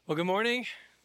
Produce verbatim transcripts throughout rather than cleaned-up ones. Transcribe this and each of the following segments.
Well, good morning.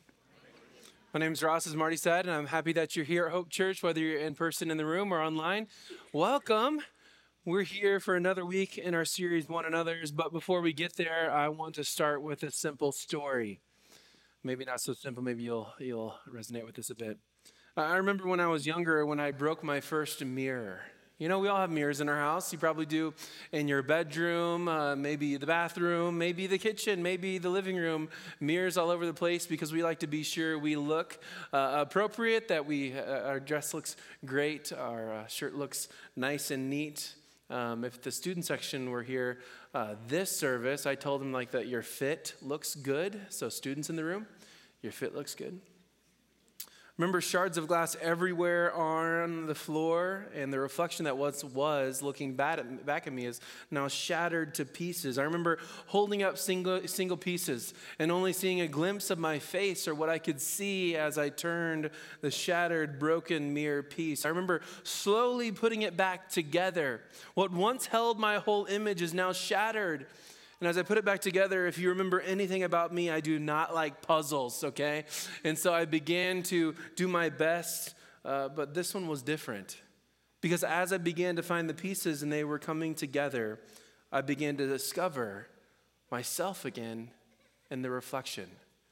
My name is Ross, as Marty said, and I'm happy that you're here at Hope Church, whether you're in person in the room or online. Welcome. We're here for another week in our series, One Another's. But before we get there, I want to start with a simple story. Maybe not so simple. Maybe you'll you'll resonate with this a bit. I remember when I was younger, when I broke my first mirror. You know, we all have mirrors in our house. You probably do in your bedroom, uh, maybe the bathroom, maybe the kitchen, maybe the living room. Mirrors all over the place because we like to be sure we look uh, appropriate, that we uh, our dress looks great, our uh, shirt looks nice and neat. Um, if the student section were here uh, this service, I told them like that your fit looks good. So students in the room, your fit looks good. Remember shards of glass everywhere on the floor, and the reflection that once was looking back at, back at me is now shattered to pieces. I remember holding up single, single pieces and only seeing a glimpse of my face or what I could see as I turned the shattered, broken mirror piece. I remember slowly putting it back together. What once held my whole image is now shattered. And as I put it back together, if you remember anything about me, I do not like puzzles, okay? And so I began to do my best, uh, but this one was different. Because as I began to find the pieces and they were coming together, I began to discover myself again in the reflection.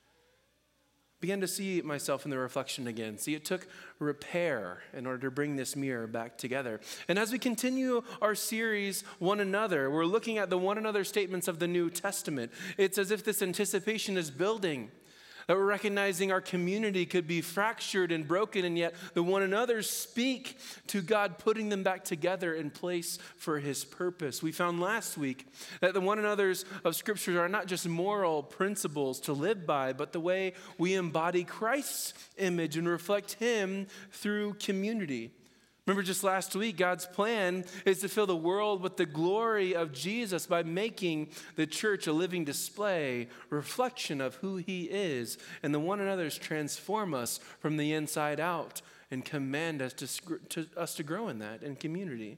Began to see myself in the reflection again. See, it took repair in order to bring this mirror back together. And as we continue our series, One Another, we're looking at the one another statements of the New Testament. It's as if this anticipation is building, that we're recognizing our community could be fractured and broken, and yet the one another speak to God, putting them back together in place for his purpose. We found last week that the one another's of Scripture are not just moral principles to live by, but the way we embody Christ's image and reflect him through community. Remember just last week, God's plan is to fill the world with the glory of Jesus by making the church a living display, reflection of who he is. And the one another's transform us from the inside out and command us to, to, us to grow in that in community.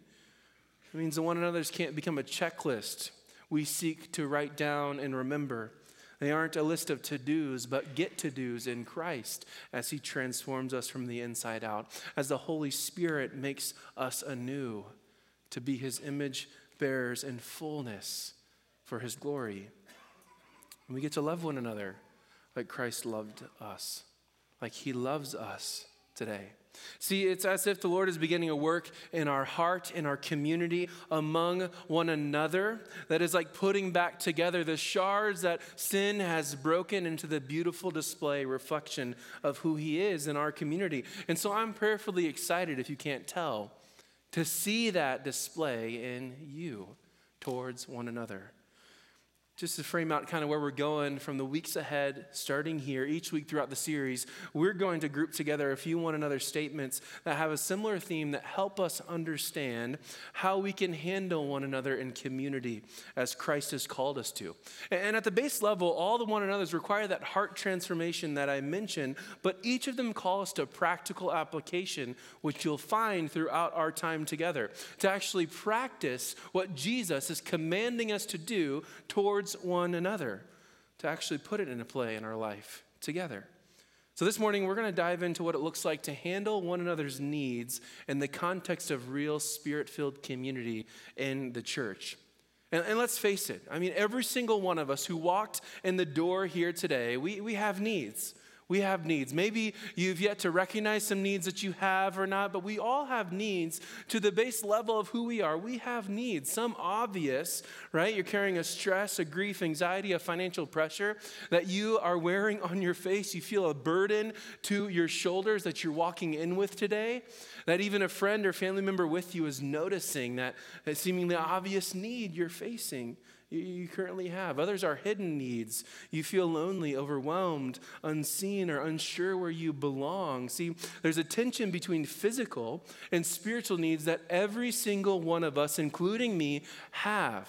It means the one another's can't become a checklist we seek to write down and remember. They aren't a list of to-dos, but get-to-dos in Christ as he transforms us from the inside out, as the Holy Spirit makes us anew to be his image bearers in fullness for his glory. And we get to love one another like Christ loved us, like he loves us today. See, it's as if the Lord is beginning a work in our heart, in our community, among one another, that is like putting back together the shards that sin has broken into the beautiful display, reflection of who he is in our community. And so I'm prayerfully excited, if you can't tell, to see that display in you towards one another. Just to frame out kind of where we're going from the weeks ahead, starting here, each week throughout the series, we're going to group together a few one another statements that have a similar theme that help us understand how we can handle one another in community as Christ has called us to. And at the base level, all the one another's require that heart transformation that I mentioned, but each of them call us to practical application, which you'll find throughout our time together, to actually practice what Jesus is commanding us to do towards one another, to actually put it into play in our life together. So this morning, we're going to dive into what it looks like to handle one another's needs in the context of real spirit-filled community in the church. And, and let's face it, I mean, every single one of us who walked in the door here today, we, we have needs. We have needs. Maybe you've yet to recognize some needs that you have or not, but we all have needs to the base level of who we are. We have needs, some obvious, right? You're carrying a stress, a grief, anxiety, a financial pressure that you are wearing on your face. You feel a burden to your shoulders that you're walking in with today, that even a friend or family member with you is noticing that, that seemingly obvious need you're facing. You currently have. Others are hidden needs. You feel lonely, overwhelmed, unseen, or unsure where you belong. See, there's a tension between physical and spiritual needs that every single one of us, including me, have.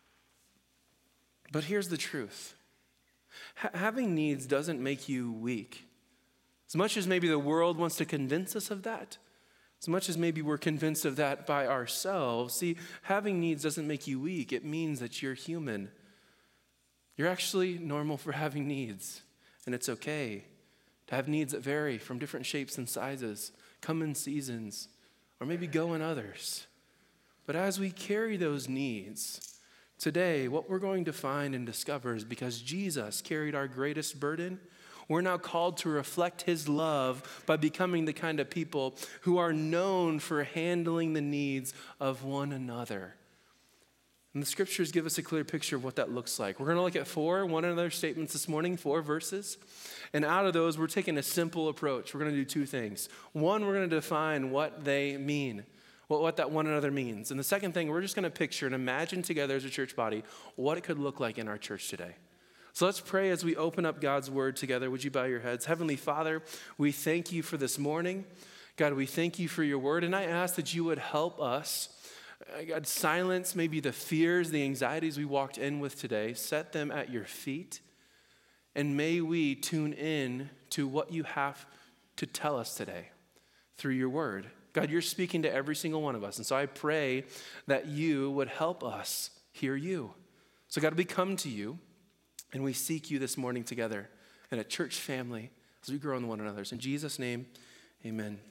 But here's the truth. H- having needs doesn't make you weak. As much as maybe the world wants to convince us of that, as much as maybe we're convinced of that by ourselves, see, having needs doesn't make you weak. It means that you're human. You're actually normal for having needs. and it's okay to have needs that vary from different shapes and sizes, come in seasons, or maybe go in others. But as we carry those needs, today, what we're going to find and discover is because Jesus carried our greatest burden, we're now called to reflect his love by becoming the kind of people who are known for handling the needs of one another. And the scriptures give us a clear picture of what that looks like. We're going to look at four one another statements this morning, four verses. And out of those, we're taking a simple approach. We're going to do two things. One, we're going to define what they mean, what, what that one another means. And the second thing, we're just going to picture and imagine together as a church body what it could look like in our church today. So let's pray as we open up God's word together. Would you bow your heads? Heavenly Father, we thank you for this morning. God, we thank you for your word. And I ask that you would help us, God, silence maybe the fears, the anxieties we walked in with today. Set them at your feet. And may we tune in to what you have to tell us today through your word. God, you're speaking to every single one of us. And so I pray that you would help us hear you. So God, we come to you and we seek you this morning together in a church family as we grow in one another. In Jesus' name, amen.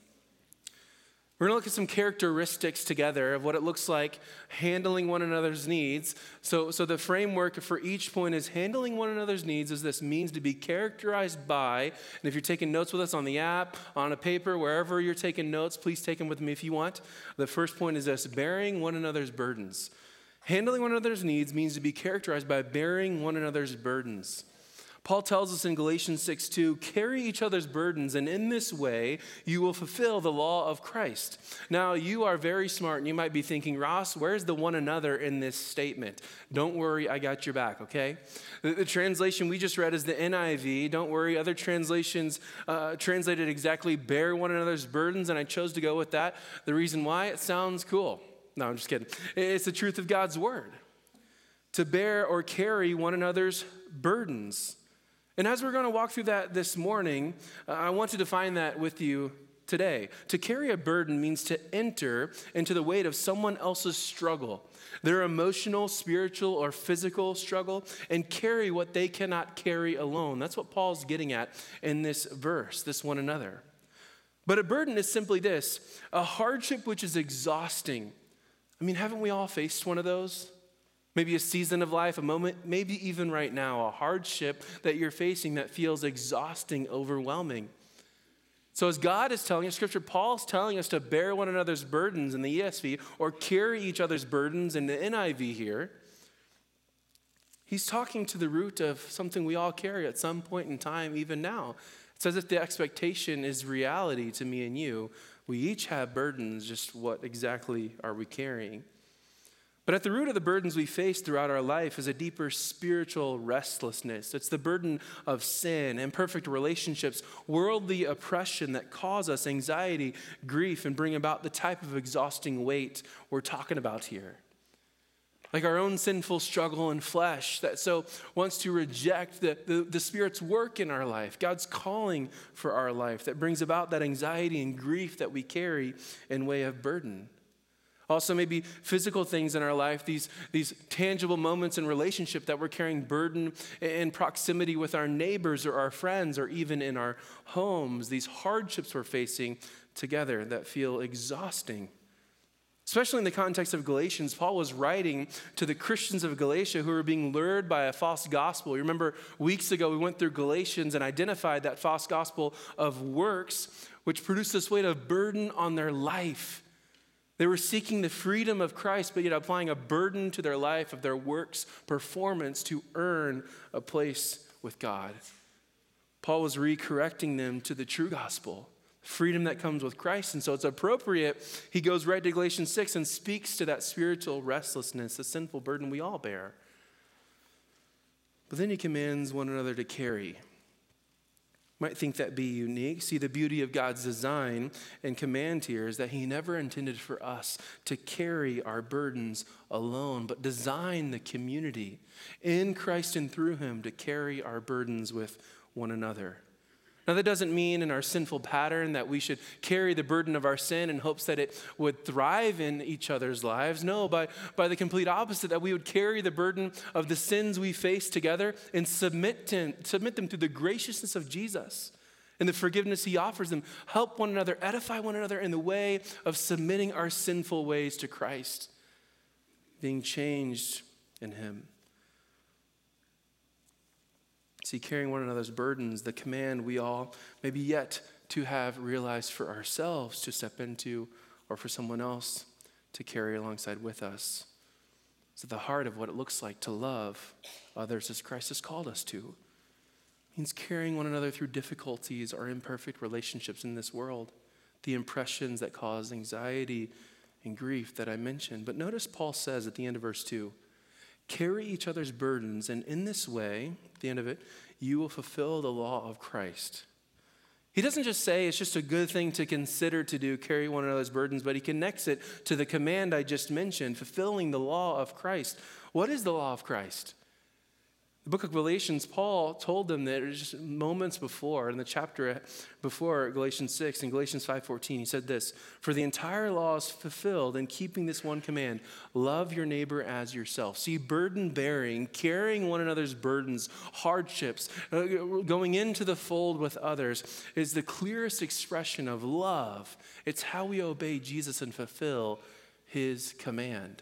We're going to look at some characteristics together of what it looks like handling one another's needs. So, so the framework for each point is handling one another's needs is this means to be characterized by, and if you're taking notes with us on the app, on a paper, wherever you're taking notes, please take them with me if you want. The first point is this, bearing one another's burdens. Handling one another's needs means to be characterized by bearing one another's burdens. Paul tells us in Galatians six two, carry each other's burdens, and in this way you will fulfill the law of Christ. Now, you are very smart, and you might be thinking, Ross, where's the one another in this statement? Don't worry, I got your back, okay? The, the translation we just read is the N I V. Don't worry, other translations uh, translated exactly bear one another's burdens, and I chose to go with that. The reason why, it sounds cool. No, I'm just kidding. It's the truth of God's word. To bear or carry one another's burdens. And as we're going to walk through that this morning, uh, I want to define that with you today. To carry a burden means to enter into the weight of someone else's struggle, their emotional, spiritual, or physical struggle, and carry what they cannot carry alone. That's what Paul's getting at in this verse, this one another. But a burden is simply this, a hardship which is exhausting. I mean, haven't we all faced one of those? Maybe a season of life, a moment, maybe even right now, a hardship that you're facing that feels exhausting, overwhelming. So as God is telling us, Scripture, Paul's telling us to bear one another's burdens in the E S V or carry each other's burdens in the N I V here. He's talking to the root of something we all carry at some point in time, even now. It's as if the expectation is reality to me and you. We each have burdens, just what exactly are we carrying? But at the root of the burdens we face throughout our life is a deeper spiritual restlessness. It's the burden of sin, imperfect relationships, worldly oppression that cause us anxiety, grief, and bring about the type of exhausting weight we're talking about here. Like our own sinful struggle in flesh that so wants to reject the, the, the Spirit's work in our life, God's calling for our life that brings about that anxiety and grief that we carry in way of burden. Also, maybe physical things in our life, these, these tangible moments in relationship that we're carrying burden in proximity with our neighbors or our friends or even in our homes, these hardships we're facing together that feel exhausting. Especially in the context of Galatians, Paul was writing to the Christians of Galatia who were being lured by a false gospel. You remember weeks ago we went through Galatians and identified that false gospel of works, which produced this weight of burden on their life. They were seeking the freedom of Christ, but yet applying a burden to their life of their works, performance to earn a place with God. Paul was re-correcting them to the true gospel, freedom that comes with Christ. And so it's appropriate, he goes right to Galatians six and speaks to that spiritual restlessness, the sinful burden we all bear. But then he commands one another to carry. Might think that be unique. See, the beauty of God's design and command here is that he never intended for us to carry our burdens alone, but design the community in Christ and through him to carry our burdens with one another. Now, that doesn't mean in our sinful pattern that we should carry the burden of our sin in hopes that it would thrive in each other's lives. No, by, by the complete opposite, that we would carry the burden of the sins we face together and submit, to, submit them to the graciousness of Jesus and the forgiveness he offers them. Help one another, edify one another in the way of submitting our sinful ways to Christ, being changed in him. See, carrying one another's burdens, the command we all maybe yet to have realized for ourselves to step into, or for someone else to carry alongside with us. It's at the heart of what it looks like to love others as Christ has called us to. It means carrying one another through difficulties or imperfect relationships in this world, the impressions that cause anxiety and grief that I mentioned. But notice Paul says at the end of verse two, carry each other's burdens, and in this way, at the end of it, you will fulfill the law of Christ. He doesn't just say it's just a good thing to consider to do, carry one another's burdens, but he connects it to the command I just mentioned, fulfilling the law of Christ. What is the law of Christ? The book of Galatians, Paul told them that just moments before, in the chapter before Galatians six, in Galatians five fourteen, he said this, for the entire law is fulfilled in keeping this one command, love your neighbor as yourself. See, burden bearing, carrying one another's burdens, hardships, uh, going into the fold with others is the clearest expression of love. It's how we obey Jesus and fulfill his command.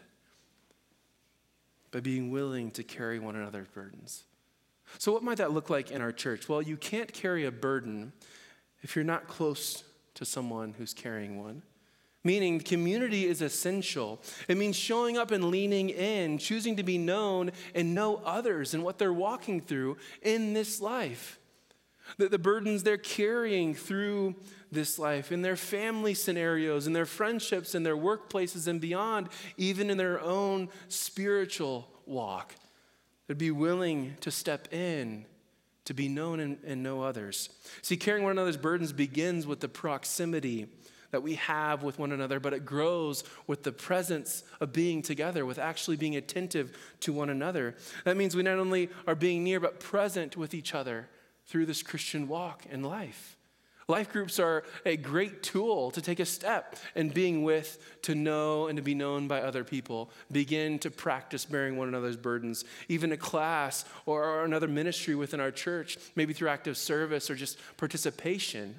By being willing to carry one another's burdens. So what might that look like in our church? Well, you can't carry a burden if you're not close to someone who's carrying one. Meaning community is essential. It means showing up and leaning in, choosing to be known and know others and what they're walking through in this life. The, the burdens they're carrying through this life, in their family scenarios, in their friendships, in their workplaces and beyond, even in their own spiritual walk. They'd be willing to step in, to be known and, and know others. See, carrying one another's burdens begins with the proximity that we have with one another, but it grows with the presence of being together, with actually being attentive to one another. That means we not only are being near, but present with each other through this Christian walk in life. Life groups are a great tool to take a step in being with, to know, and to be known by other people. Begin to practice bearing one another's burdens. Even a class or, or another ministry within our church, maybe through active service or just participation.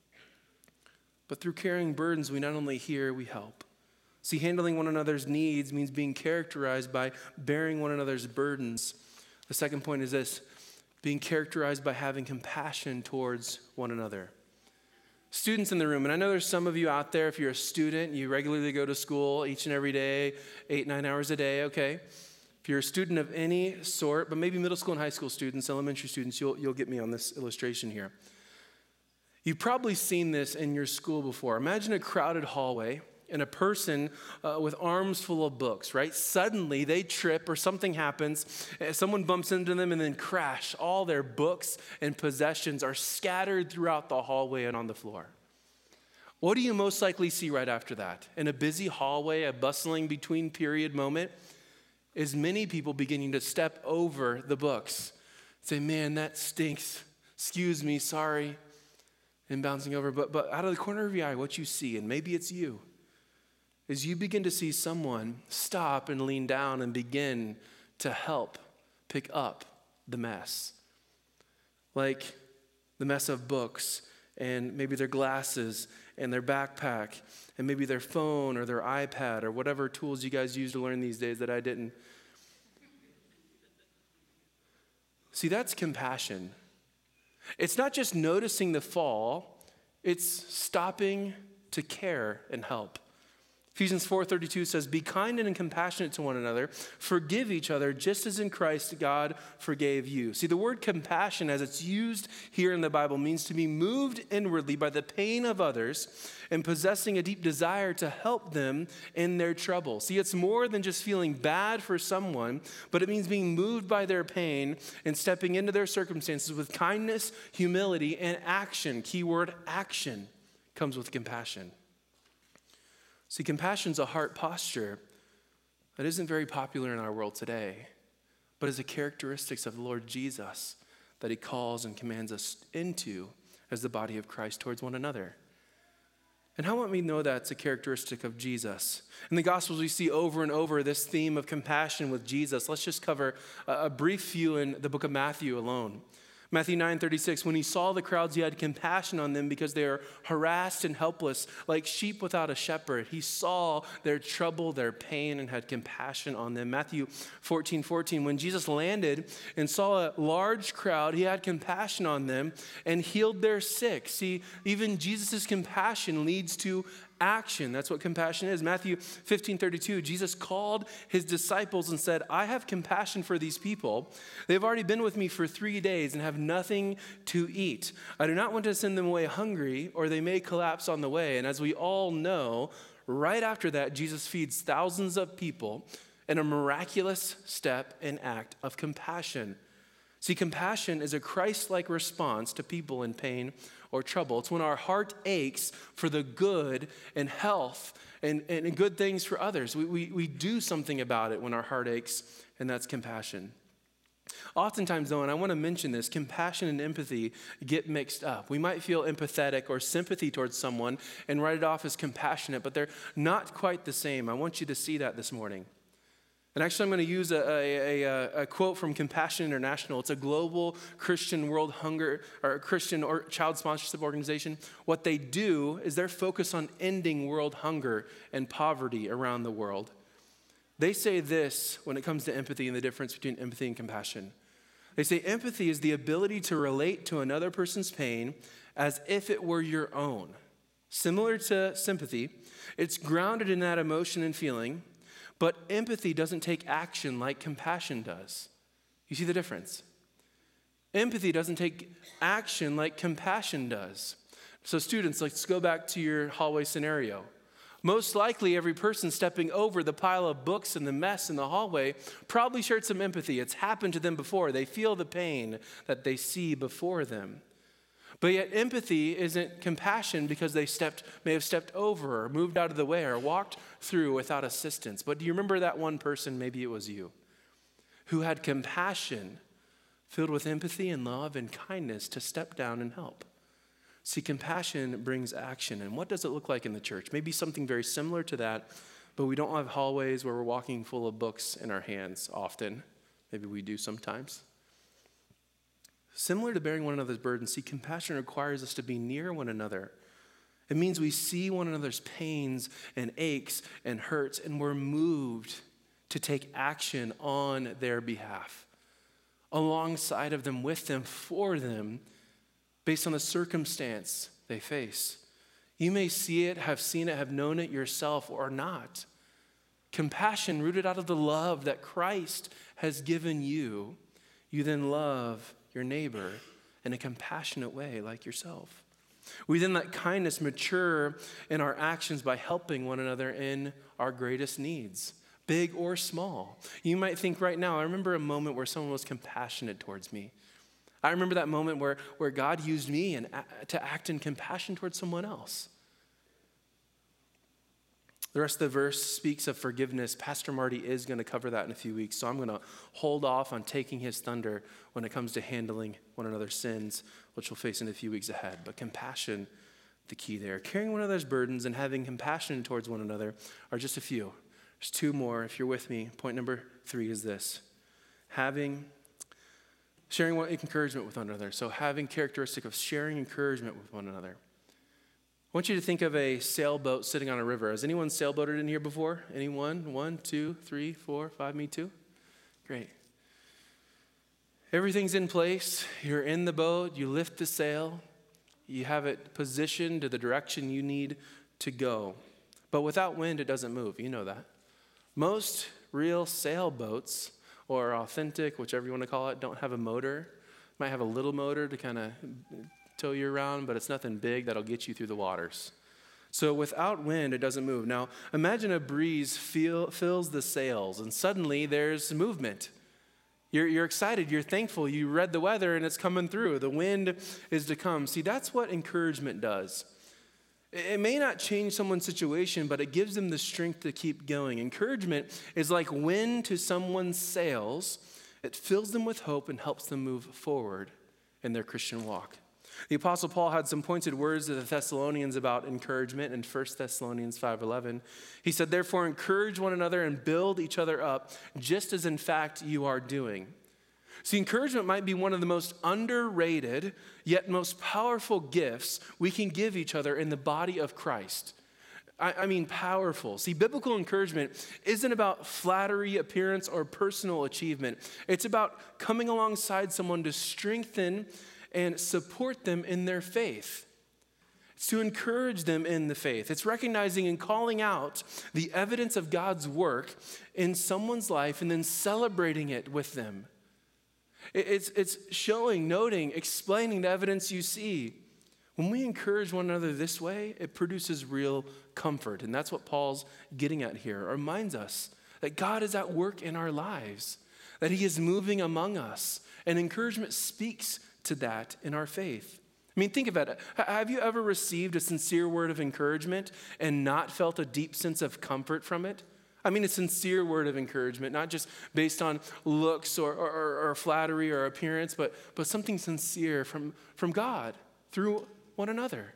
But through carrying burdens, we not only hear, we help. See, handling one another's needs means being characterized by bearing one another's burdens. The second point is this, being characterized by having compassion towards one another. Students in the room, and I know there's some of you out there, if you're a student, you regularly go to school each and every day, eight, nine hours a day, okay? If you're a student of any sort, but maybe middle school and high school students, elementary students, you'll, you'll get me on this illustration here. You've probably seen this in your school before. Imagine a crowded hallway and a person uh, with arms full of books, right? Suddenly they trip or something happens, someone bumps into them and then crash. All their books and possessions are scattered throughout the hallway and on the floor. What do you most likely see right after that? In a busy hallway, a bustling between period moment, is many people beginning to step over the books. Say, man, that stinks. Excuse me, sorry. And bouncing over. But, but out of the corner of your eye, what you see, and maybe it's you, is you begin to see someone stop and lean down and begin to help pick up the mess. Like the mess of books and maybe their glasses and their backpack and maybe their phone or their iPad or whatever tools you guys use to learn these days that I didn't. See, that's compassion. It's not just noticing the fall, it's stopping to care and help. Ephesians four thirty-two says, be kind and compassionate to one another, forgive each other just as in Christ God forgave you. See, the word compassion as it's used here in the Bible means to be moved inwardly by the pain of others and possessing a deep desire to help them in their trouble. See, it's more than just feeling bad for someone, but it means being moved by their pain and stepping into their circumstances with kindness, humility, and action. Keyword action comes with compassion. See, compassion is a heart posture that isn't very popular in our world today, but is a characteristic of the Lord Jesus that he calls and commands us into as the body of Christ towards one another. And how might we know that's a characteristic of Jesus? In the Gospels, we see over and over this theme of compassion with Jesus. Let's just cover a brief few in the book of Matthew alone. Matthew nine thirty-six, when he saw the crowds, he had compassion on them because they are harassed and helpless, like sheep without a shepherd. He saw their trouble, their pain, and had compassion on them. Matthew fourteen fourteen, when Jesus landed and saw a large crowd, he had compassion on them and healed their sick. See, even Jesus' compassion leads to action. That's what compassion is. Matthew fifteen thirty-two, Jesus called his disciples and said, I have compassion for these people. They've already been with me for three days and have nothing to eat. I do not want to send them away hungry, or they may collapse on the way. And as we all know, right after that, Jesus feeds thousands of people in a miraculous step and act of compassion. See, compassion is a Christ-like response to people in pain or trouble. It's when our heart aches for the good and health and, and good things for others. We, we, we do something about it when our heart aches, and that's compassion. Oftentimes, though, and I want to mention this, compassion and empathy get mixed up. We might feel empathetic or sympathy towards someone and write it off as compassionate, but they're not quite the same. I want you to see that this morning. And actually, I'm going to use a, a, a, a quote from Compassion International. It's a global Christian world hunger or Christian or child sponsorship organization. What they do is they're focused on ending world hunger and poverty around the world. They say this when it comes to empathy and the difference between empathy and compassion. They say empathy is the ability to relate to another person's pain as if it were your own. Similar to sympathy, it's grounded in that emotion and feeling. But empathy doesn't take action like compassion does. You see the difference? Empathy doesn't take action like compassion does. So students, let's go back to your hallway scenario. Most likely every person stepping over the pile of books and the mess in the hallway probably shared some empathy. It's happened to them before. They feel the pain that they see before them. But yet empathy isn't compassion because they stepped, may have stepped over or moved out of the way or walked through without assistance. But do you remember that one person, maybe it was you, who had compassion filled with empathy and love and kindness to step down and help? See, compassion brings action. And what does it look like in the church? Maybe something very similar to that, but we don't have hallways where we're walking full of books in our hands often. Maybe we do sometimes. Similar to bearing one another's burdens, see, compassion requires us to be near one another. It means we see one another's pains and aches and hurts, and we're moved to take action on their behalf, alongside of them, with them, for them, based on the circumstance they face. You may see it, have seen it, have known it yourself, or not. Compassion rooted out of the love that Christ has given you, you then love your neighbor in a compassionate way like yourself. We then let kindness mature in our actions by helping one another in our greatest needs, big or small. You might think right now, I remember a moment where someone was compassionate towards me. I remember that moment where, where God used me and, to act in compassion towards someone else. The rest of the verse speaks of forgiveness. Pastor Marty is going to cover that in a few weeks, so I'm going to hold off on taking his thunder when it comes to handling one another's sins, which we'll face in a few weeks ahead. But compassion, the key there. Carrying one another's burdens and having compassion towards one another are just a few. There's two more. If you're with me, point number three is this. Having, sharing encouragement with one another. So having characteristic of sharing encouragement with one another. I want you to think of a sailboat sitting on a river. Has anyone sailboated in here before? Anyone? One, two, three, four, five, me too? Great. Everything's in place. You're in the boat. You lift the sail. You have it positioned to the direction you need to go. But without wind, it doesn't move. You know that. Most real sailboats, or authentic, whichever you want to call it, don't have a motor. Might have a little motor to kind of tow you around, but it's nothing big that'll get you through the waters. So without wind, it doesn't move. Now, imagine a breeze feel, fills the sails, and suddenly there's movement. You're, you're excited, you're thankful, you read the weather, and it's coming through. The wind is to come. See, that's what encouragement does. It may not change someone's situation, but it gives them the strength to keep going. Encouragement is like wind to someone's sails. It fills them with hope and helps them move forward in their Christian walk. The Apostle Paul had some pointed words to the Thessalonians about encouragement in First Thessalonians five eleven. He said, therefore, encourage one another and build each other up, just as in fact you are doing. See, encouragement might be one of the most underrated, yet most powerful gifts we can give each other in the body of Christ. I, I mean, powerful. See, biblical encouragement isn't about flattery, appearance, or personal achievement. It's about coming alongside someone to strengthen and support them in their faith. It's to encourage them in the faith. It's recognizing and calling out the evidence of God's work in someone's life and then celebrating it with them. It's, it's showing, noting, explaining the evidence you see. When we encourage one another this way, it produces real comfort. And that's what Paul's getting at here. It reminds us that God is at work in our lives, that he is moving among us. And encouragement speaks to that in our faith. I mean, think about it. Have you ever received a sincere word of encouragement and not felt a deep sense of comfort from it? I mean, a sincere word of encouragement, not just based on looks or, or, or flattery or appearance, but, but something sincere from, from God through one another.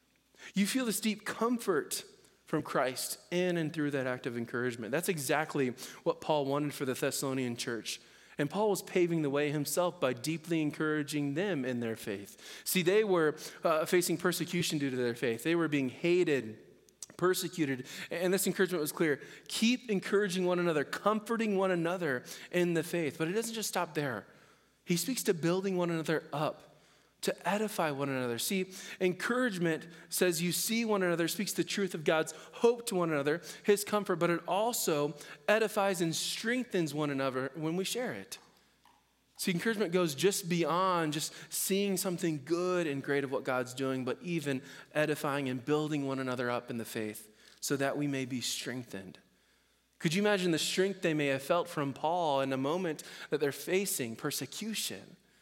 You feel this deep comfort from Christ in and through that act of encouragement. That's exactly what Paul wanted for the Thessalonian church. And Paul was paving the way himself by deeply encouraging them in their faith. See, they were uh, facing persecution due to their faith. They were being hated, persecuted, and this encouragement was clear. Keep encouraging one another, comforting one another in the faith. But it doesn't just stop there. He speaks to building one another up, to edify one another. See, encouragement says you see one another, speaks the truth of God's hope to one another, his comfort, but it also edifies and strengthens one another when we share it. See, encouragement goes just beyond just seeing something good and great of what God's doing, but even edifying and building one another up in the faith so that we may be strengthened. Could you imagine the strength they may have felt from Paul in a moment that they're facing persecution?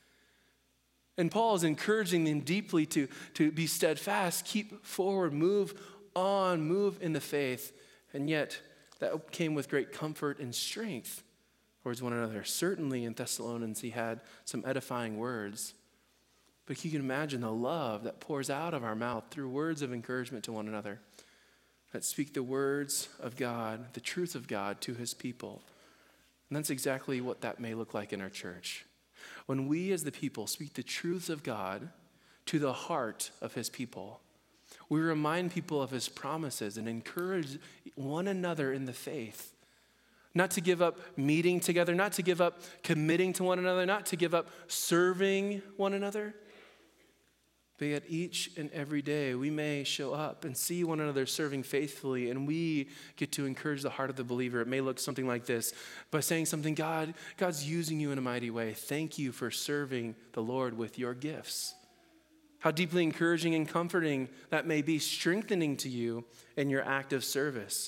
And Paul is encouraging them deeply to, to be steadfast, keep forward, move on, move in the faith. And yet, that came with great comfort and strength towards one another. Certainly in Thessalonians, he had some edifying words. But you can imagine the love that pours out of our mouth through words of encouragement to one another, that speak the words of God, the truth of God to his people. And that's exactly what that may look like in our church. When we as the people speak the truths of God to the heart of his people, we remind people of his promises and encourage one another in the faith. Not to give up meeting together, not to give up committing to one another, not to give up serving one another. But yet each and every day we may show up and see one another serving faithfully, and we get to encourage the heart of the believer. It may look something like this, by saying something, God, God's using you in a mighty way. Thank you for serving the Lord with your gifts. How deeply encouraging and comforting that may be, strengthening to you in your act of service.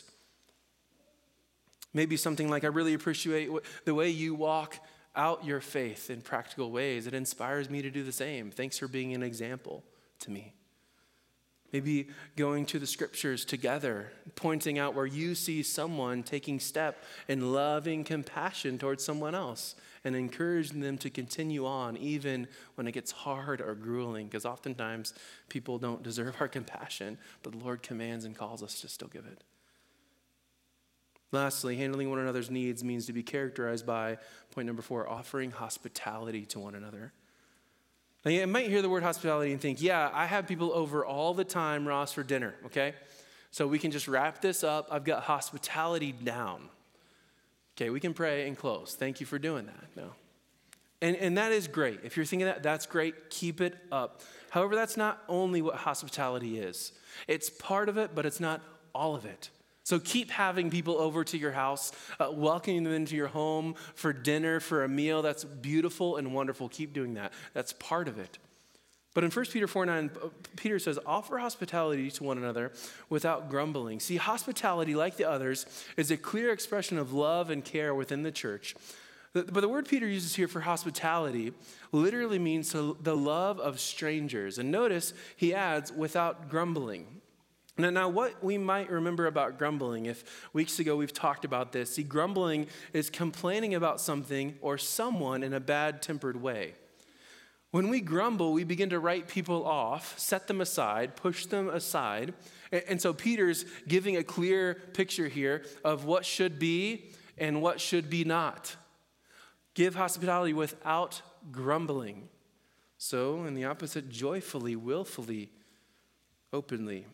Maybe something like, I really appreciate the way you walk out your faith in practical ways. It inspires me to do the same. Thanks for being an example to me. Maybe going to the scriptures together, pointing out where you see someone taking step in loving compassion towards someone else and encouraging them to continue on even when it gets hard or grueling, because oftentimes people don't deserve our compassion, but the Lord commands and calls us to still give it. Lastly, handling one another's needs means to be characterized by, point number four, offering hospitality to one another. Now, you might hear the word hospitality and think, yeah, I have people over all the time, Ross, for dinner, okay? So we can just wrap this up. I've got hospitality down. Okay, we can pray and close. Thank you for doing that. No. And, and that is great. If you're thinking that, that's great. Keep it up. However, that's not only what hospitality is. It's part of it, but it's not all of it. So keep having people over to your house, uh, welcoming them into your home for dinner, for a meal. That's beautiful and wonderful. Keep doing that. That's part of it. But in First Peter four nine, Peter says, offer hospitality to one another without grumbling. See, hospitality, like the others, is a clear expression of love and care within the church. But the word Peter uses here for hospitality literally means the love of strangers. And notice he adds, without grumbling. Now, now, what we might remember about grumbling, if weeks ago we've talked about this, see, grumbling is complaining about something or someone in a bad-tempered way. When we grumble, we begin to write people off, set them aside, push them aside. And so Peter's giving a clear picture here of what should be and what should be not. Give hospitality without grumbling. So, in the opposite, joyfully, willfully, openly.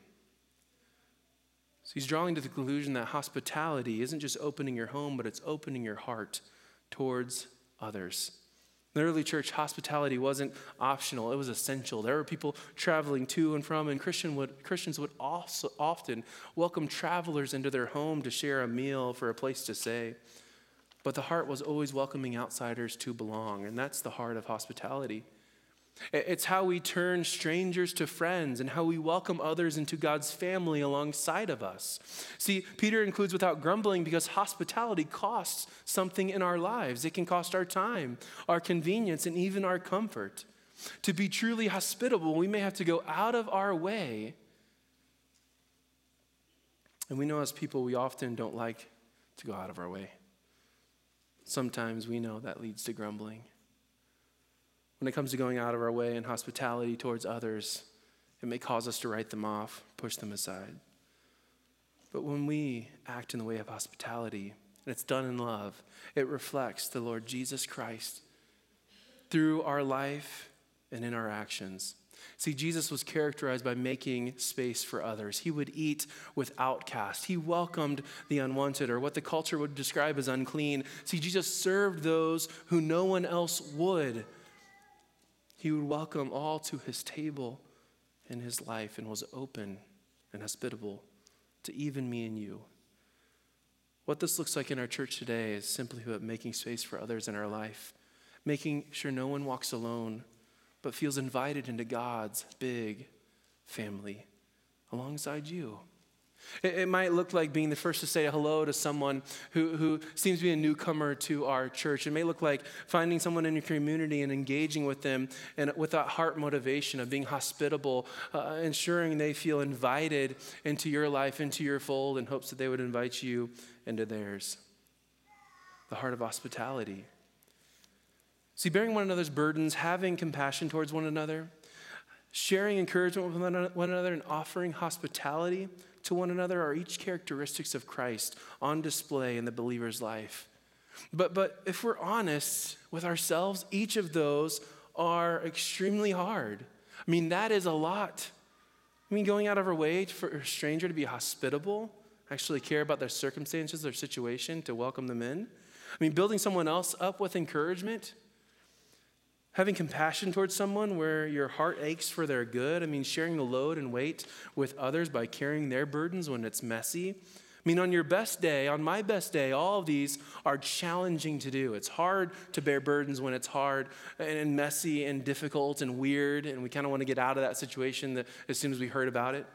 So he's drawing to the conclusion that hospitality isn't just opening your home, but it's opening your heart towards others. In the early church, hospitality wasn't optional, it was essential. There were people traveling to and from, and Christian would, Christians would also often welcome travelers into their home to share a meal, for a place to stay. But the heart was always welcoming outsiders to belong, and that's the heart of hospitality. It's how we turn strangers to friends and how we welcome others into God's family alongside of us. See, Peter includes without grumbling because hospitality costs something in our lives. It can cost our time, our convenience, and even our comfort. To be truly hospitable, we may have to go out of our way. And we know as people, we often don't like to go out of our way. Sometimes we know that leads to grumbling. When it comes to going out of our way in hospitality towards others, it may cause us to write them off, push them aside. But when we act in the way of hospitality, and it's done in love, it reflects the Lord Jesus Christ through our life and in our actions. See, Jesus was characterized by making space for others. He would eat with outcasts. He welcomed the unwanted, or what the culture would describe as unclean. See, Jesus served those who no one else would. He would welcome all to his table in his life and was open and hospitable to even me and you. What this looks like in our church today is simply about making space for others in our life, making sure no one walks alone, but feels invited into God's big family alongside you. It, it might look like being the first to say hello to someone who, who seems to be a newcomer to our church. It may look like finding someone in your community and engaging with them and with that heart motivation of being hospitable, uh, ensuring they feel invited into your life, into your fold, in hopes that they would invite you into theirs. The heart of hospitality. See, bearing one another's burdens, having compassion towards one another, sharing encouragement with one another, and offering hospitality to one another are each characteristics of Christ on display in the believer's life. But, but if we're honest with ourselves, each of those are extremely hard. I mean, that is a lot. I mean, going out of our way for a stranger to be hospitable, actually care about their circumstances, their situation, to welcome them in. I mean, building someone else up with encouragement. Having compassion towards someone where your heart aches for their good. I mean, sharing the load and weight with others by carrying their burdens when it's messy. I mean, on your best day, on my best day, all of these are challenging to do. It's hard to bear burdens when it's hard and messy and difficult and weird, and we kind of want to get out of that situation that, as soon as we heard about it.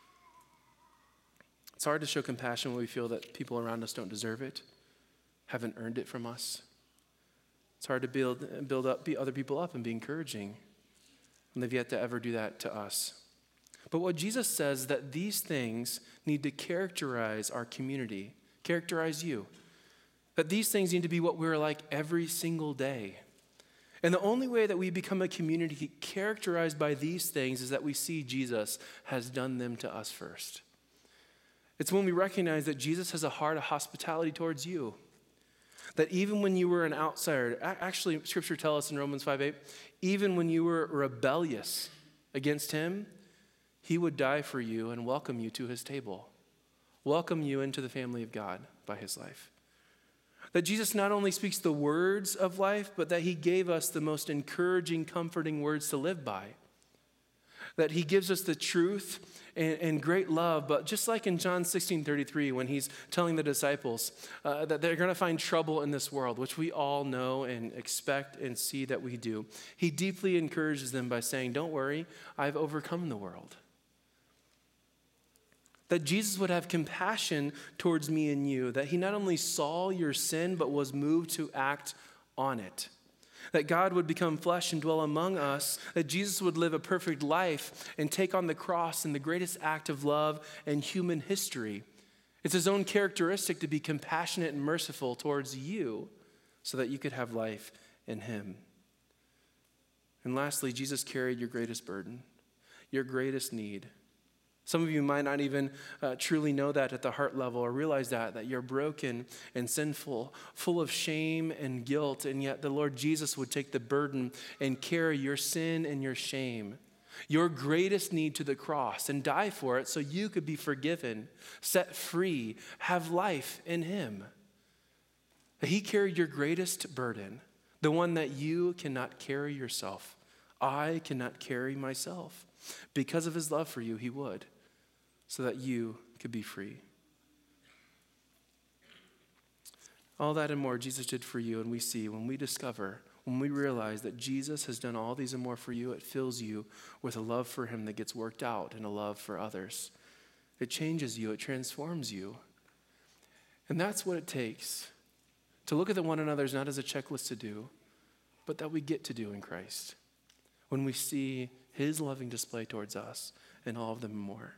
It's hard to show compassion when we feel that people around us don't deserve it, haven't earned it from us. It's hard to build, build up, beat other people up and be encouraging, and they've yet to ever do that to us. But what Jesus says that these things need to characterize our community, characterize you. That these things need to be what we're like every single day. And the only way that we become a community characterized by these things is that we see Jesus has done them to us first. It's when we recognize that Jesus has a heart of hospitality towards you. That even when you were an outsider, actually Scripture tells us in Romans five eight, even when you were rebellious against him, he would die for you and welcome you to his table, welcome you into the family of God by his life. That Jesus not only speaks the words of life, but that he gave us the most encouraging, comforting words to live by. That he gives us the truth and, and great love, but just like in John sixteen thirty-three, when he's telling the disciples uh, that they're going to find trouble in this world, which we all know and expect and see that we do, he deeply encourages them by saying, don't worry, I've overcome the world. That Jesus would have compassion towards me and you, that he not only saw your sin, but was moved to act on it. That God would become flesh and dwell among us, that Jesus would live a perfect life and take on the cross in the greatest act of love in human history. It's his own characteristic to be compassionate and merciful towards you so that you could have life in him. And lastly, Jesus carried your greatest burden, your greatest need. Some of you might not even uh, truly know that at the heart level or realize that, that you're broken and sinful, full of shame and guilt, and yet the Lord Jesus would take the burden and carry your sin and your shame, your greatest need to the cross and die for it so you could be forgiven, set free, have life in him. He carried your greatest burden, the one that you cannot carry yourself. I cannot carry myself. Because of his love for you, he would, so that you could be free. All that and more Jesus did for you, and we see when we discover, when we realize that Jesus has done all these and more for you, it fills you with a love for him that gets worked out in a love for others. It changes you, it transforms you. And that's what it takes to look at the one another's not as a checklist to do, but that we get to do in Christ. When we see his loving display towards us and all of them and more.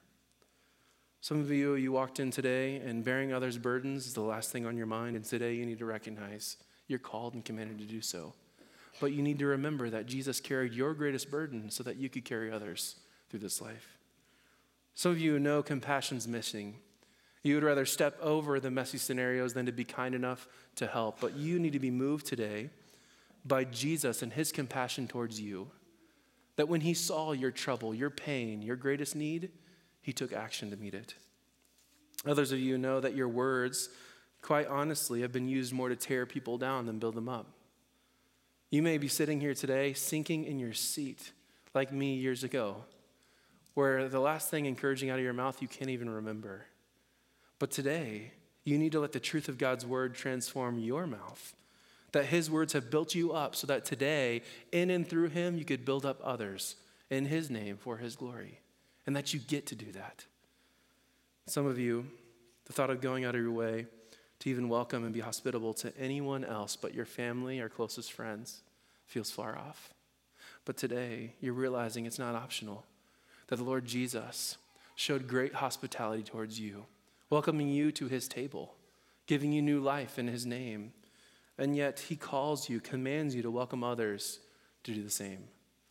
Some of you, you walked in today and bearing others' burdens is the last thing on your mind, and today you need to recognize you're called and commanded to do so. But you need to remember that Jesus carried your greatest burden so that you could carry others through this life. Some of you know compassion's missing. You would rather step over the messy scenarios than to be kind enough to help, but you need to be moved today by Jesus and his compassion towards you. That when he saw your trouble, your pain, your greatest need, he took action to meet it. Others of you know that your words, quite honestly, have been used more to tear people down than build them up. You may be sitting here today sinking in your seat like me years ago, where the last thing encouraging out of your mouth you can't even remember. But today, you need to let the truth of God's word transform your mouth. That his words have built you up so that today, in and through him, you could build up others in his name for his glory. And that you get to do that. Some of you, the thought of going out of your way to even welcome and be hospitable to anyone else but your family or closest friends feels far off. But today, you're realizing it's not optional. That the Lord Jesus showed great hospitality towards you, welcoming you to his table, giving you new life in his name. And yet he calls you, commands you to welcome others to do the same.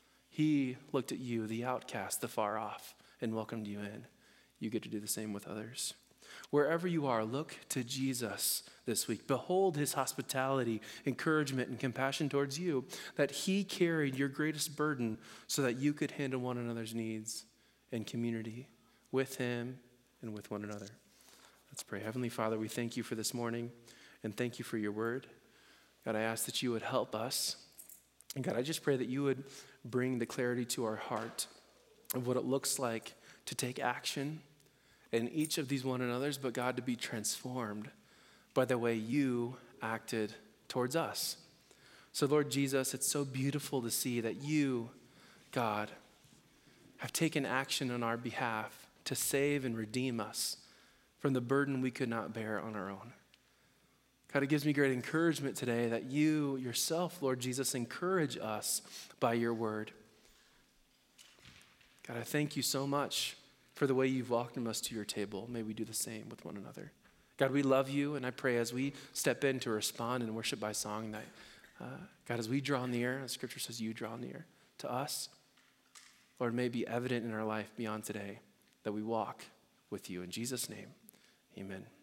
He looked at you, the outcast, the far off, and welcomed you in. You get to do the same with others. Wherever you are, look to Jesus this week. Behold his hospitality, encouragement, and compassion towards you, that he carried your greatest burden so that you could handle one another's needs in community with him and with one another. Let's pray. Heavenly Father, we thank you for this morning and thank you for your word. God, I ask that you would help us. And God, I just pray that you would bring the clarity to our heart of what it looks like to take action in each of these one another's, but God, to be transformed by the way you acted towards us. So Lord Jesus, it's so beautiful to see that you, God, have taken action on our behalf to save and redeem us from the burden we could not bear on our own. God, it gives me great encouragement today that you yourself, Lord Jesus, encourage us by your word. God, I thank you so much for the way you've welcomed us to your table. May we do the same with one another. God, we love you, and I pray as we step in to respond and worship by song that, uh, God, as we draw near, as Scripture says you draw near to us, Lord, may it be evident in our life beyond today that we walk with you. In Jesus' name, amen.